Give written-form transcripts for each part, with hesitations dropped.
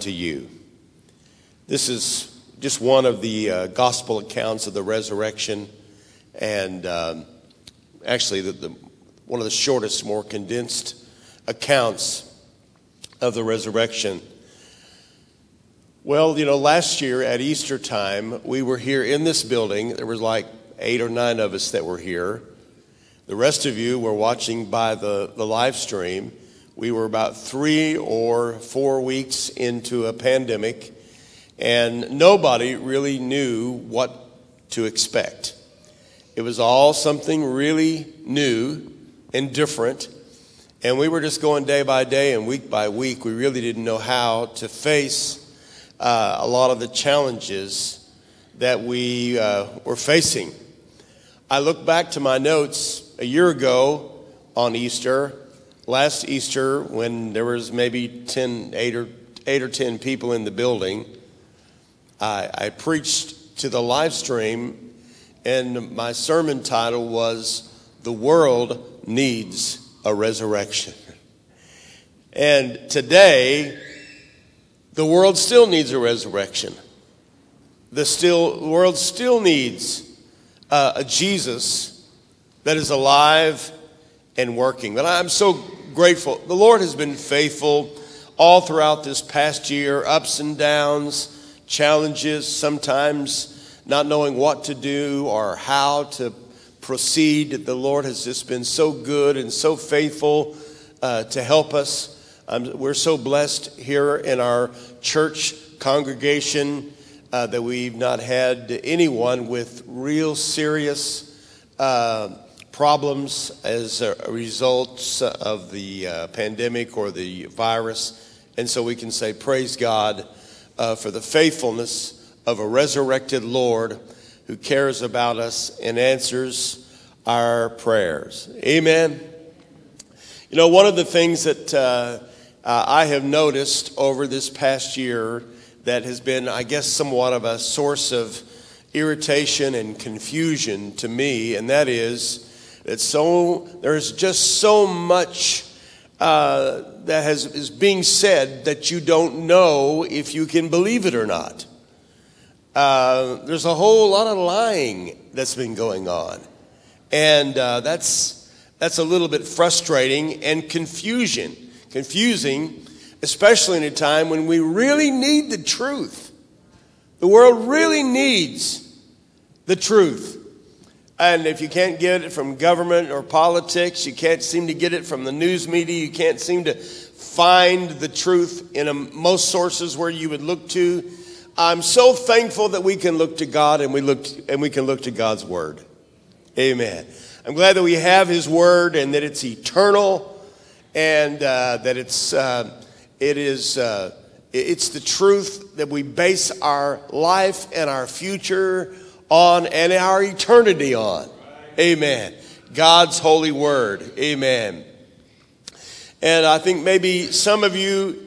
to you. This is just one of the gospel accounts of the resurrection, and actually one of the shortest, more condensed accounts of the resurrection. Well, last year at Easter time, we were here in this building. There was like 8 or 9 of us that were here. The rest of you were watching by the live stream. We were about 3 or 4 weeks into a pandemic, and nobody really knew what to expect. It was all something really new and different, and we were just going day by day and week by week. We really didn't know how to face a lot of the challenges that we were facing. I look back to my notes a year ago on Easter, last Easter, when there was maybe 8 or 10 people in the building. I preached to the live stream, and my sermon title was, "The World Needs a Resurrection." And today, the world still needs a resurrection. The world still needs a Jesus that is alive and working. But I'm so grateful. The Lord has been faithful all throughout this past year, ups and downs, challenges, sometimes not knowing what to do or how to proceed. The Lord has just been so good and so faithful to help us. We're so blessed here in our church congregation that we've not had anyone with real serious problems as a result of the pandemic or the virus. And so we can say, praise God for the faithfulness of a resurrected Lord who cares about us and answers our prayers. Amen. One of the things that I have noticed over this past year that has been, I guess, somewhat of a source of irritation and confusion to me, and that is that there's just so much that is being said that you don't know if you can believe it or not. There's a whole lot of lying that's been going on, and that's a little bit frustrating and confusing, especially in a time when we really need the truth. The world really needs the truth. And if you can't get it from government or politics, you can't seem to get it from the news media, you can't seem to find the truth in most sources where you would look to, I'm so thankful that we can look to God and we can look to God's Word. Amen. I'm glad that we have His Word and that it's eternal and that it's the truth that we base our life and our future on and our eternity on. Amen. God's holy word. Amen. And I think maybe some of you,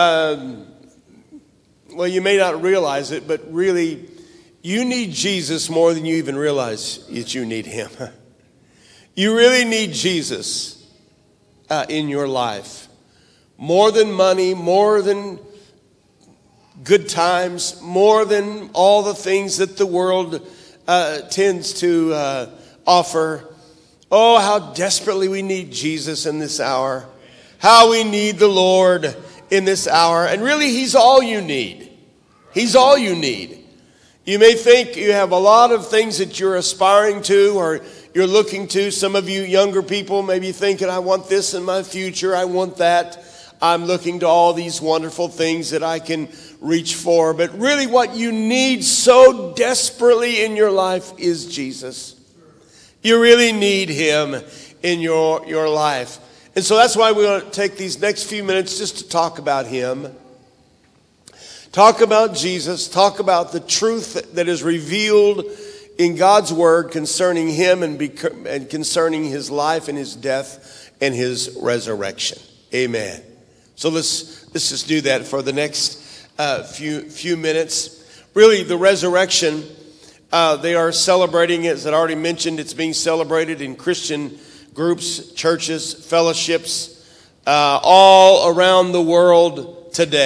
you may not realize it, but really, you need Jesus more than you even realize that you need Him. You really need Jesus in your life. More than money, more than good times, more than all the things that the world tends to offer. Oh, how desperately we need Jesus in this hour. How we need the Lord in this hour. And really, He's all you need. He's all you need. You may think you have a lot of things that you're aspiring to or you're looking to. Some of you younger people may be thinking, I want this in my future. I want that. I'm looking to all these wonderful things that I can reach for. But really what you need so desperately in your life is Jesus. You really need Him in your life. And so that's why we're going to take these next few minutes just to talk about Him. Talk about Jesus. Talk about the truth that is revealed in God's Word concerning Him and concerning His life and His death and His resurrection. Amen. So let's just do that for the next few minutes. Really, the resurrection, they are celebrating, as I already mentioned, it's being celebrated in Christian groups, churches, fellowships, all around the world today.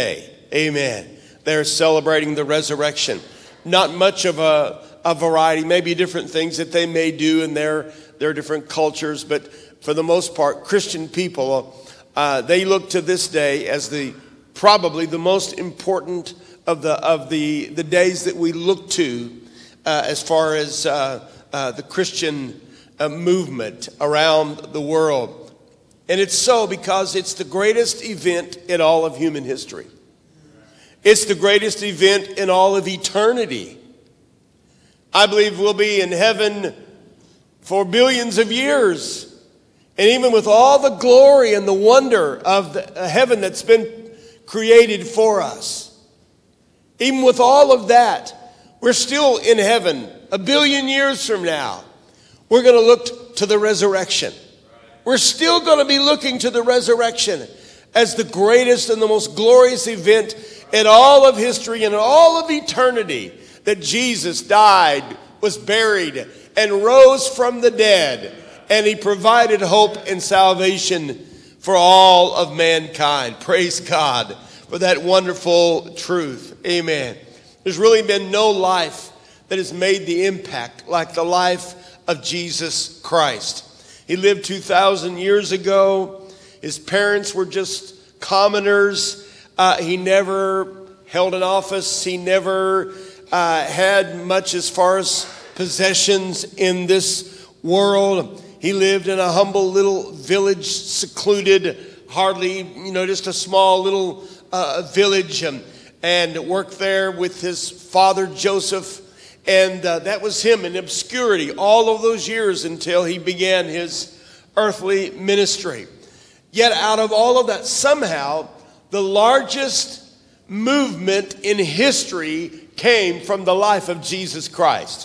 Amen. They're celebrating the resurrection. Not much of a variety, maybe different things that they may do in their different cultures, but for the most part, Christian people, they look to this day as probably the most important of the days that we look to as far as the Christian movement around the world. And it's so because it's the greatest event in all of human history. It's the greatest event in all of eternity. I believe we'll be in heaven for billions of years. And even with all the glory and the wonder of the heaven that's been created for us, even with all of that, we're still in heaven. A billion years from now, we're going to look to the resurrection. We're still going to be looking to the resurrection as the greatest and the most glorious event in all of history and in all of eternity, that Jesus died, was buried, and rose from the dead. And he provided hope and salvation for all of mankind. Praise God for that wonderful truth. Amen. There's really been no life that has made the impact like the life of Jesus Christ. He lived 2,000 years ago. His parents were just commoners. He never held an office. He never had much as far as possessions in this world. He lived in a humble little village, secluded, hardly, just a small little village, and worked there with his father Joseph. And that was him in obscurity all of those years until he began his earthly ministry. Yet out of all of that, somehow the largest movement in history came from the life of Jesus Christ.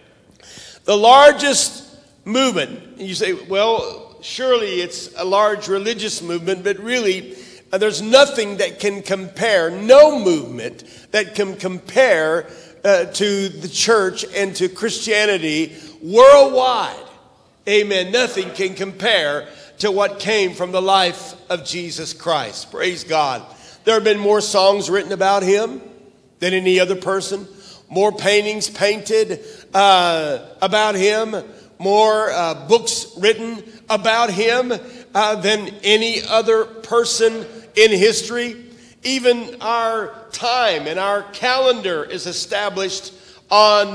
The largest movement. You say, well, surely it's a large religious movement, but really there's nothing that can compare, no movement that can compare to the church and to Christianity worldwide. Amen. Nothing can compare to what came from the life of Jesus Christ. Praise God. There have been more songs written about him than any other person. More paintings painted about him. More books written about him than any other person in history. Even our time and our calendar is established on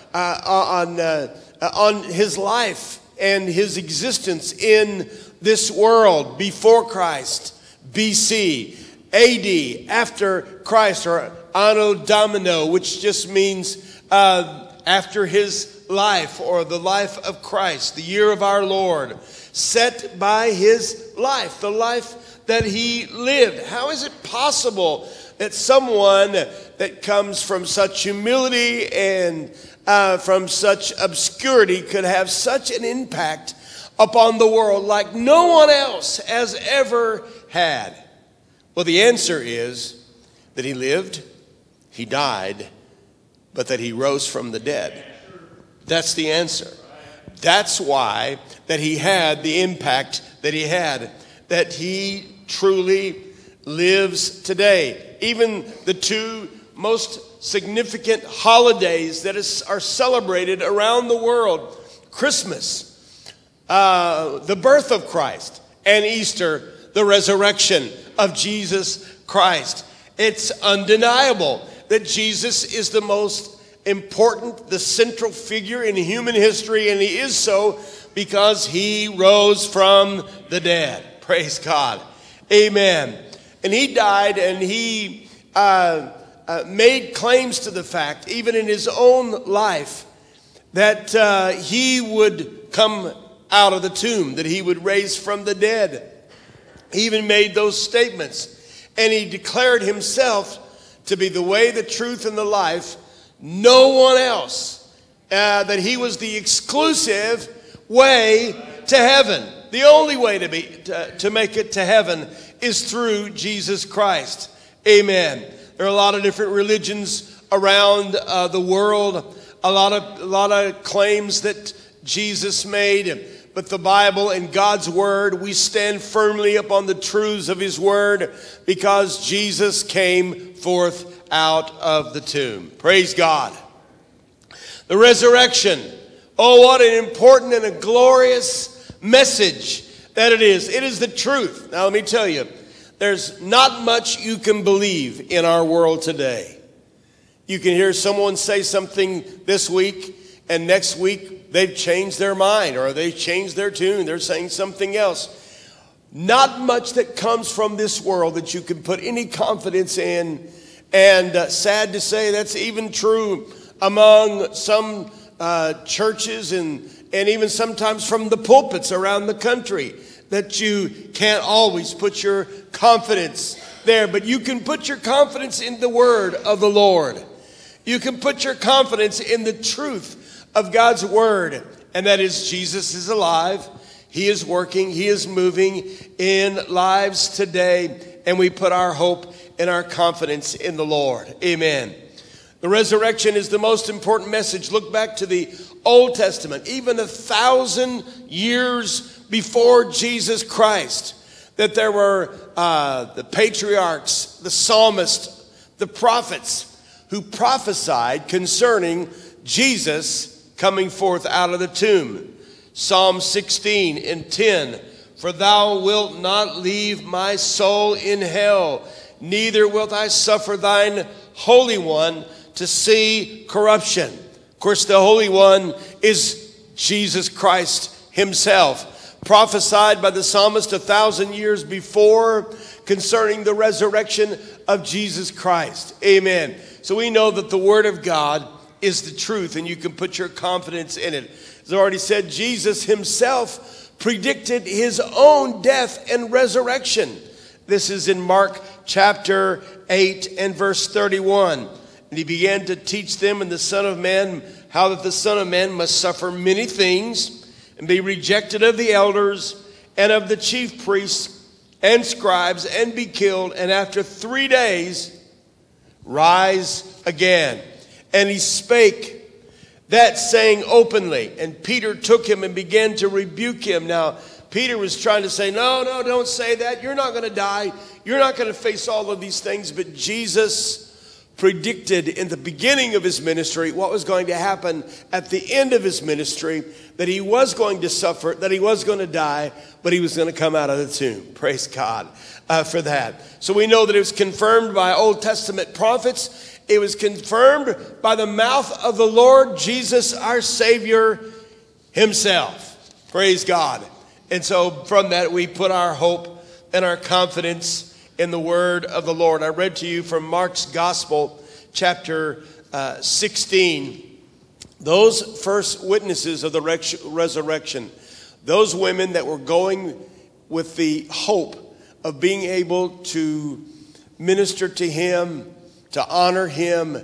his life and his existence in this world before Christ, BC, AD, after Christ, or Anno Domini, which just means after his life, or the life of Christ, the year of our Lord, set by his life, the life that he lived. How is it possible that someone that comes from such humility and from such obscurity could have such an impact upon the world like no one else has ever had? Well, the answer is that he lived, he died, but that he rose from the dead. That's the answer. That's why that he had the impact that he had, that he truly lives today. Even the two most significant holidays that are celebrated around the world, Christmas, the birth of Christ, and Easter, the resurrection of Jesus Christ. It's undeniable that Jesus is the most important, the central figure in human history, and he is so because he rose from the dead. Praise God. Amen. And he died, and he made claims to the fact, even in his own life, that he would come out of the tomb, that he would raise from the dead. He even made those statements. And he declared himself to be the way, the truth, and the life. No one else. That he was the exclusive way to heaven. The only way to make it to heaven is through Jesus Christ. Amen. There are a lot of different religions around the world. A lot of claims that Jesus made. but the Bible and God's Word. We stand firmly upon the truths of His Word because Jesus came forth out of the tomb. Praise God. The resurrection. Oh, what an important and a glorious message that it is. It is the truth. Now, let me tell you, there's not much you can believe in our world today. You can hear someone say something this week, and next week they've changed their mind or they've changed their tune. They're saying something else. Not much that comes from this world that you can put any confidence in. And sad to say, that's even true among some churches and even sometimes from the pulpits around the country, that you can't always put your confidence there. But you can put your confidence in the word of the Lord. You can put your confidence in the truth of God's word. And that is, Jesus is alive. He is working. He is moving in lives today. And we put our hope and our confidence in the Lord. Amen. The resurrection is the most important message. Look back to the Old Testament, even 1,000 years before Jesus Christ, that there were the patriarchs, the psalmists, the prophets who prophesied concerning Jesus coming forth out of the tomb. Psalm 16 and 10, for thou wilt not leave my soul in hell, neither wilt I suffer thine Holy One to see corruption. Of course, the Holy One is Jesus Christ himself, prophesied by the psalmist 1,000 years before concerning the resurrection of Jesus Christ. Amen. So we know that the Word of God is the truth, and you can put your confidence in it. As I already said, Jesus himself predicted his own death and resurrection. This is in Mark chapter 8 and verse 31. And he began to teach them in the Son of Man, how that the Son of Man must suffer many things and be rejected of the elders and of the chief priests and scribes and be killed, and after 3 days rise again. And he spake that saying openly. And Peter took him and began to rebuke him. Now, Peter was trying to say, no, don't say that. You're not going to die. You're not going to face all of these things. But Jesus predicted in the beginning of his ministry what was going to happen at the end of his ministry, that he was going to suffer, that he was going to die, but he was going to come out of the tomb. Praise God for that. So we know that it was confirmed by Old Testament prophets. It was confirmed by the mouth of the Lord Jesus, our Savior himself. Praise God. And so from that we put our hope and our confidence in the word of the Lord. I read to you from Mark's Gospel, chapter 16. Those first witnesses of the resurrection, those women that were going with the hope of being able to minister to him, to honor him,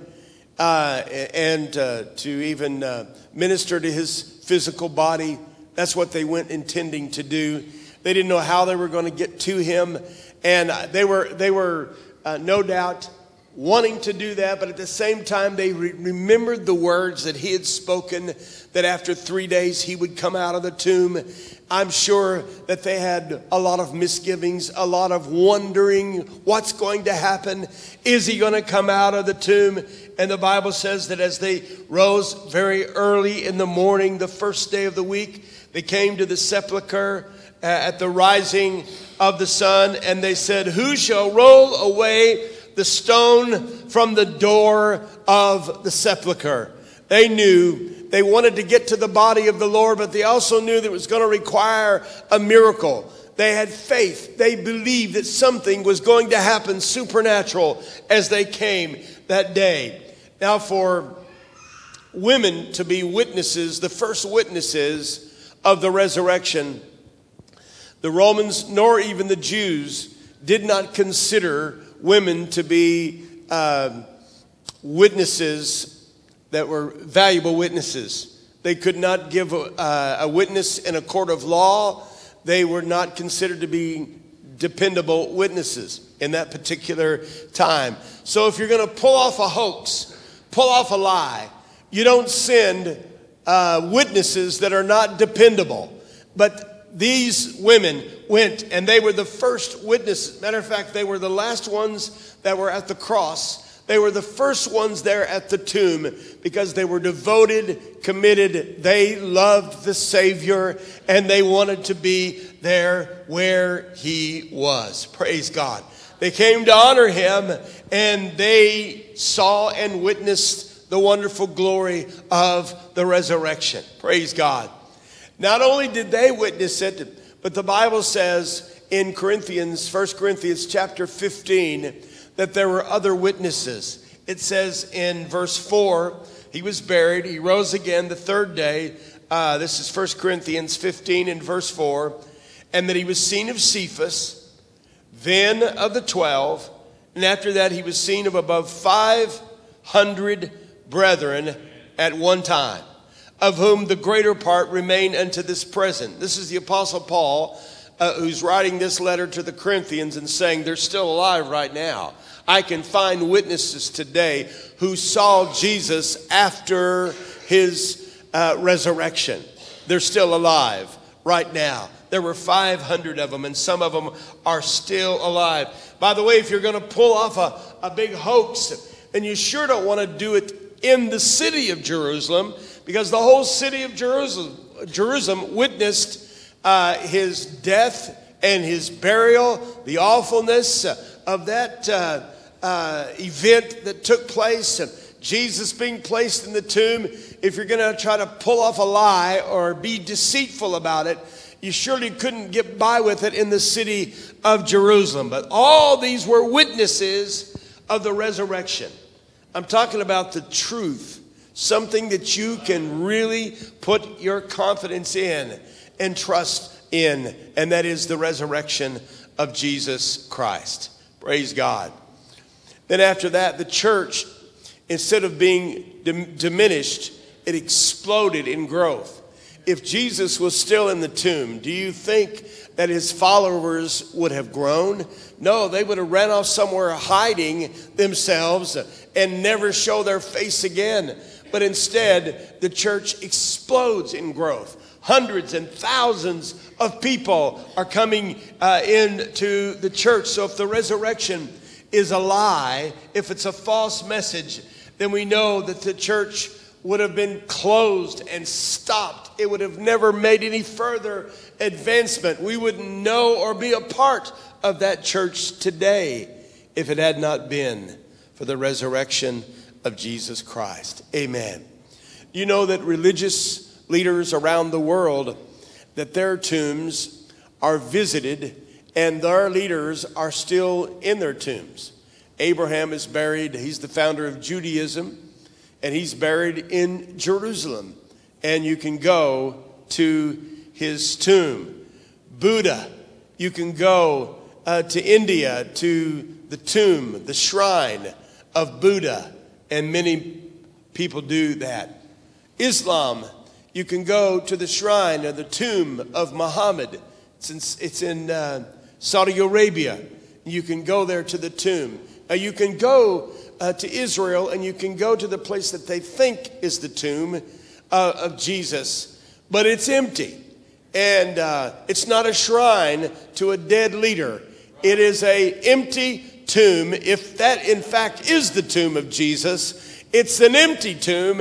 and to even minister to his physical body. That's what they went intending to do. They didn't know how they were going to get to him. And they were no doubt wanting to do that, but at the same time, they remembered the words that he had spoken, that after 3 days he would come out of the tomb. I'm sure that they had a lot of misgivings, a lot of wondering what's going to happen. Is he going to come out of the tomb? And the Bible says that as they rose very early in the morning, the first day of the week, they came to the sepulcher at the rising of the sun, and they said, who shall roll away the stone from the door of the sepulcher? They knew they wanted to get to the body of the Lord, but they also knew that it was going to require a miracle. They had faith. They believed that something was going to happen supernatural as they came that day. Now, for women to be witnesses, the first witnesses of the resurrection, the Romans nor even the Jews did not consider women to be witnesses that were valuable witnesses. They could not give a witness in a court of law. They were not considered to be dependable witnesses in that particular time. So if you're going to pull off a hoax, pull off a lie, you don't send witnesses that are not dependable. But these women went, and they were the first witnesses. Matter of fact, they were the last ones that were at the cross. They were the first ones there at the tomb because they were devoted, committed. They loved the Savior, and they wanted to be there where he was. Praise God. They came to honor him, and they saw and witnessed the wonderful glory of the resurrection. Praise God. Not only did they witness it, but the Bible says in Corinthians, 1 Corinthians chapter 15, that there were other witnesses. It says in verse 4, he was buried, he rose again the third day. This is 1 Corinthians 15 and verse 4. And that he was seen of Cephas, then of the 12, and after that he was seen of above 500 brethren at one time, of whom the greater part remain unto this present. This is the Apostle Paul, who's writing this letter to the Corinthians and saying they're still alive right now. I can find witnesses today who saw Jesus after his resurrection. They're still alive right now. There were 500 of them, and some of them are still alive. By the way, if you're going to pull off a big hoax, then you sure don't want to do it in the city of Jerusalem, because the whole city of Jerusalem witnessed his death and his burial, the awfulness of that event that took place, and Jesus being placed in the tomb. If you're going to try to pull off a lie or be deceitful about it, you surely couldn't get by with it in the city of Jerusalem. But all these were witnesses of the resurrection. I'm talking about the truth, something that you can really put your confidence in and trust in, and that is the resurrection of Jesus Christ. Praise God. Then after that, the church, instead of being diminished, it exploded in growth. If Jesus was still in the tomb, do you think that his followers would have grown? No, they would have ran off somewhere hiding themselves and never show their face again. But instead, the church explodes in growth. Hundreds and thousands of people are coming into the church. So if the resurrection is a lie, if it's a false message, then we know that the church would have been closed and stopped. It would have never made any further advancement. We wouldn't know or be a part of that church today if it had not been for the resurrection of Jesus Christ. Amen. You know that religious leaders around the world, that their tombs are visited and their leaders are still in their tombs. Abraham is buried. He's the founder of Judaism, and he's buried in Jerusalem. And you can go to his tomb. Buddha, you can go to India, to the tomb, the shrine of Buddha, and many people do that. Islam, you can go to the shrine or the tomb of Muhammad. It's in Saudi Arabia. You can go there to the tomb. You can go to Israel, and you can go to the place that they think is the tomb of Jesus, but it's empty. And it's not a shrine to a dead leader. It is an empty tomb. If that, in fact, is the tomb of Jesus, it's an empty tomb.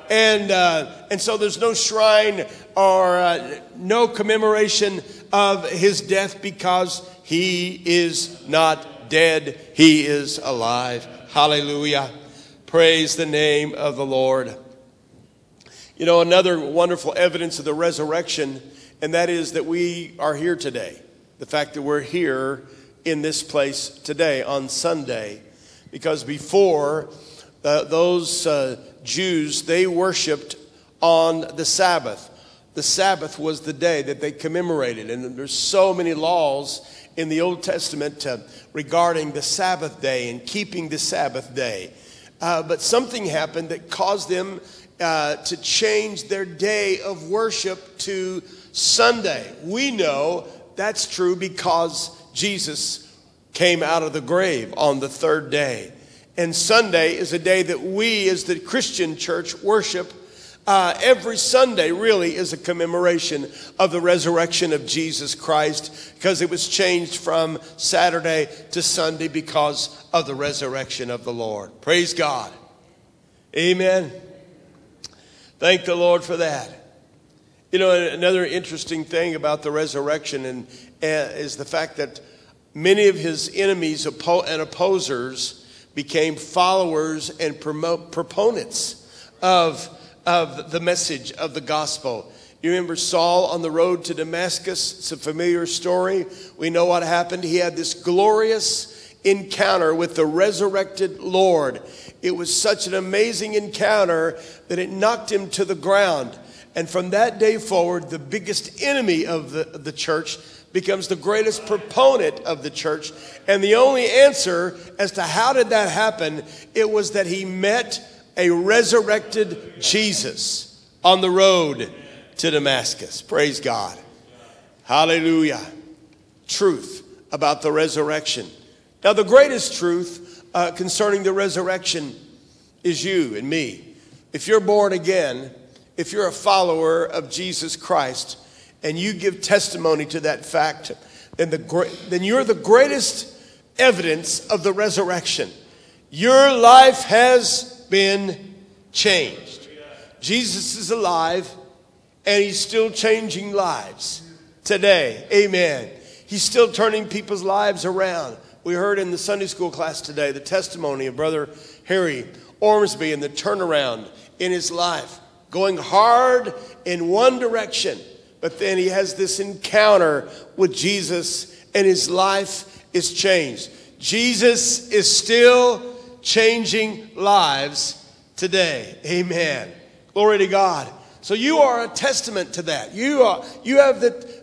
And so there's no shrine or no commemoration of his death, because he is not dead. He is alive. Hallelujah. Praise the name of the Lord. You know, another wonderful evidence of the resurrection, and that is that we are here today. The fact that we're here in this place today on Sunday, because before those Jews, they worshiped on the Sabbath. The Sabbath was the day that they commemorated, and there's so many laws in the Old Testament regarding the Sabbath day and keeping the Sabbath day. But something happened that caused them to change their day of worship to Sunday. We know that's true because Jesus came out of the grave on the third day. And Sunday is a day that we as the Christian church worship Every Sunday really is a commemoration of the resurrection of Jesus Christ, because it was changed from Saturday to Sunday because of the resurrection of the Lord. Praise God. Amen. Thank the Lord for that. You know, another interesting thing about the resurrection is the fact that many of his enemies and opposers became followers and proponents of the message of the gospel. You remember Saul on the road to Damascus? It's a familiar story. We know what happened. He had this glorious encounter with the resurrected Lord. It was such an amazing encounter that it knocked him to the ground. And from that day forward, the biggest enemy of the church becomes the greatest proponent of the church. And the only answer as to how did that happen, it was that he met a resurrected Jesus on the road to Damascus. Praise God. Hallelujah. Truth about the resurrection. Now, the greatest truth concerning the resurrection is you and me. If you're born again, if you're a follower of Jesus Christ, and you give testimony to that fact, then you're the greatest evidence of the resurrection. Your life has been changed. Jesus is alive, and he's still changing lives today. Amen. He's still turning people's lives around. We heard in the Sunday school class today the testimony of Brother Harry Ormsby and the turnaround in his life, going hard in one direction, but then he has this encounter with Jesus and his life is changed. Jesus is still changing lives today. Amen. Glory to God. So you are a testament to that. You have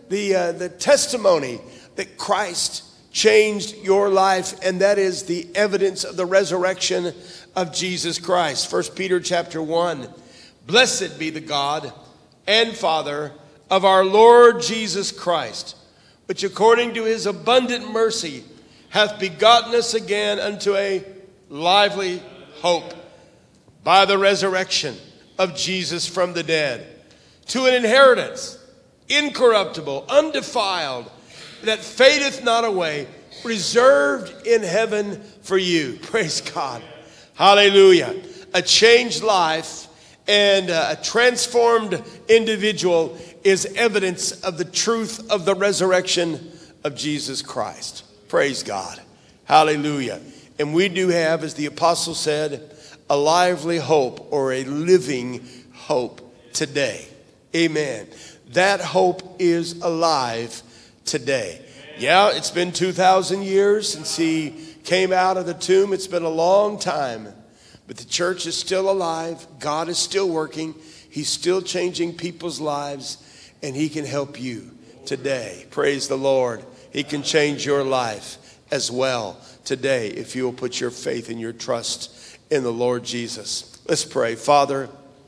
the testimony that Christ changed your life, and that is the evidence of the resurrection of Jesus Christ. 1 Peter chapter 1. Blessed be the God and Father of our Lord Jesus Christ, which according to his abundant mercy hath begotten us again unto a lively hope by the resurrection of Jesus from the dead, to an inheritance incorruptible, undefiled, that fadeth not away, reserved in heaven for you. Praise God. Hallelujah. A changed life and a transformed individual is evidence of the truth of the resurrection of Jesus Christ. Praise God. Hallelujah. And we do have, as the apostle said, a lively hope, or a living hope today. Amen. That hope is alive today. Yeah, it's been 2,000 years since he came out of the tomb. It's been a long time. But the church is still alive. God is still working. He's still changing people's lives. And he can help you today. Praise the Lord. He can change your life as well today if you will put your faith and your trust in the Lord Jesus. Let's pray. Father,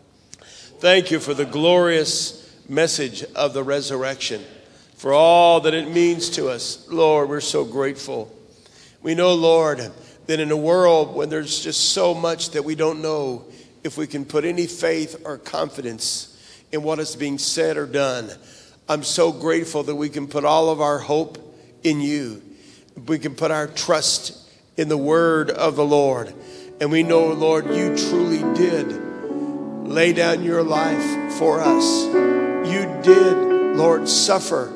thank you for the glorious message of the resurrection, for all that it means to us. Lord, we're so grateful. We know, Lord, that in a world when there's just so much that we don't know if we can put any faith or confidence in what is being said or done, I'm so grateful that we can put all of our hope in you. We can put our trust in the word of the Lord. And we know, Lord, you truly did lay down your life for us. You did, Lord, suffer,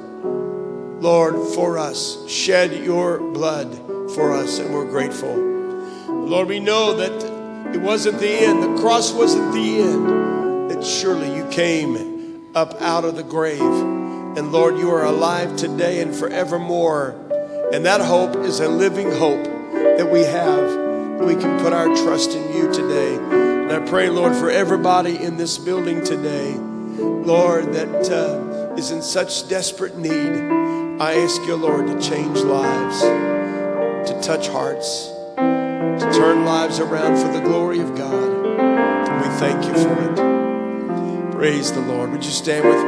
Lord, for us. Shed your blood for us, and we're grateful. Lord, we know that it wasn't the end. The cross wasn't the end. That surely you came up out of the grave. And Lord, you are alive today and forevermore. And that hope is a living hope that we have. We can put our trust in you today. And I pray, Lord, for everybody in this building today, Lord, that is in such desperate need. I ask you, Lord, to change lives, to touch hearts, to turn lives around for the glory of God. And we thank you for it. Praise the Lord. Would you stand with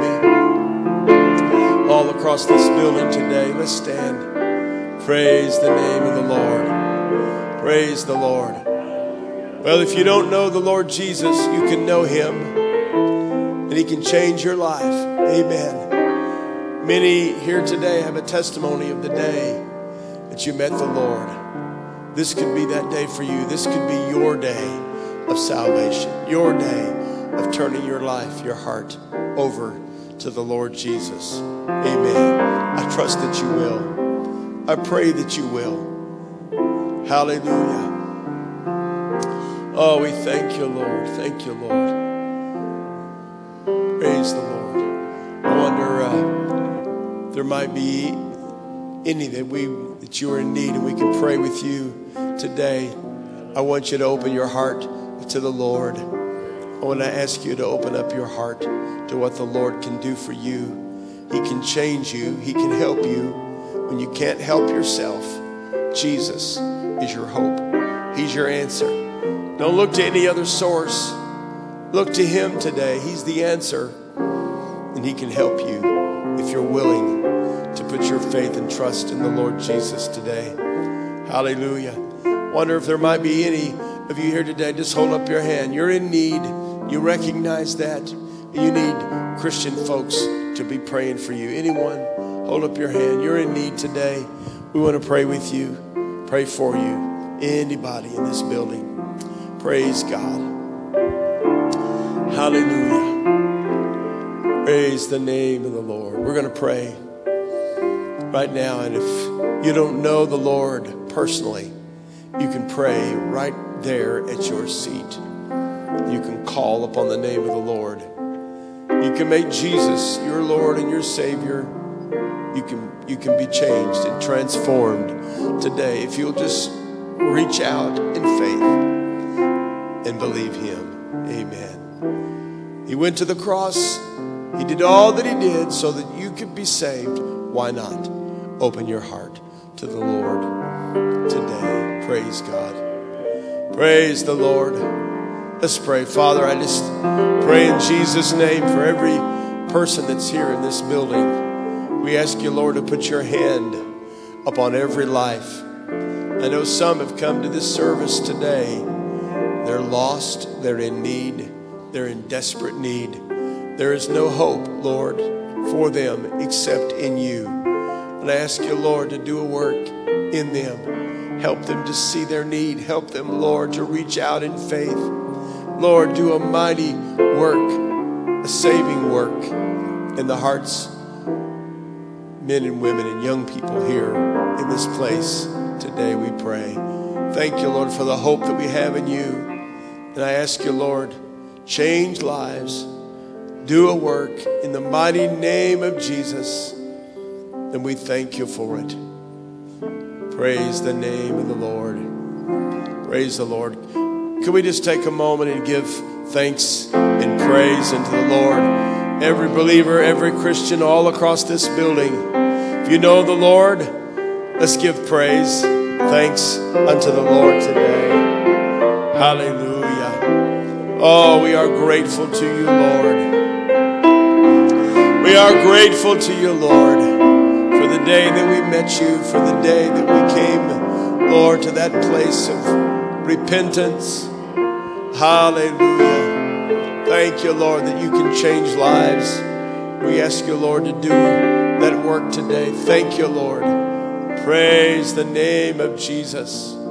me? All across this building today, let's stand. Praise the name of the Lord. Praise the Lord. Well, if you don't know the Lord Jesus, you can know him. and he can change your life. Amen. Many here today have a testimony of the day that you met the Lord. This could be that day for you. This could be your day of salvation, your day of turning your life, your heart over to the Lord Jesus. Amen. I trust that you will. I pray that you will. Hallelujah. Oh, we thank you, Lord. Thank you, Lord. Praise the Lord. I wonder if there might be any that you are in need and we can pray with you today. I want you to open your heart to the Lord. I want to ask you to open up your heart to what the Lord can do for you. He can change you. He can help you when you can't help yourself. Jesus is your hope. He's your answer. Don't look to any other source. Look to him today. He's the answer. And he can help you if you're willing to put your faith and trust in the Lord Jesus today. Hallelujah. Wonder if there might be any of you here today. Just hold up your hand. You're in need. You recognize that. You need Christian folks to be praying for you. Anyone, hold up your hand. You're in need today. We want to pray with you, pray for you. Anybody in this building. Praise God. Hallelujah. Praise the name of the Lord. We're going to pray right now. And if you don't know the Lord personally, you can pray right there at your seat. You can call upon the name of the Lord. You can make Jesus your Lord and your Savior. You can be changed and transformed today if you'll just reach out in faith and believe him. Amen. He went to the cross. He did all that he did so that you could be saved. Why not open your heart to the Lord today? Praise God. Praise the Lord. Let's pray. Father, I just pray in Jesus' name for every person that's here in this building. We ask you, Lord, to put your hand upon every life. I know some have come to this service today. They're lost. They're in need. They're in desperate need. There is no hope, Lord, for them except in you. And I ask you, Lord, to do a work in them. Help them to see their need. Help them, Lord, to reach out in faith. Lord, do a mighty work, a saving work in the hearts, men and women and young people here in this place today, we pray. Thank you, Lord, for the hope that we have in you. And I ask you, Lord, change lives, do a work in the mighty name of Jesus. And we thank you for it. Praise the name of the Lord. Praise the Lord. Can we just take a moment and give thanks and praise unto the Lord? Every believer, every Christian all across this building. If you know the Lord, let's give praise, thanks unto the Lord today. Hallelujah. Oh, we are grateful to you, Lord. We are grateful to you, Lord, for the day that we met you, for the day that we came, Lord, to that place of repentance. Hallelujah. Thank you, Lord, that you can change lives. We ask you, Lord, to do that work today. Thank you, Lord. Praise the name of Jesus.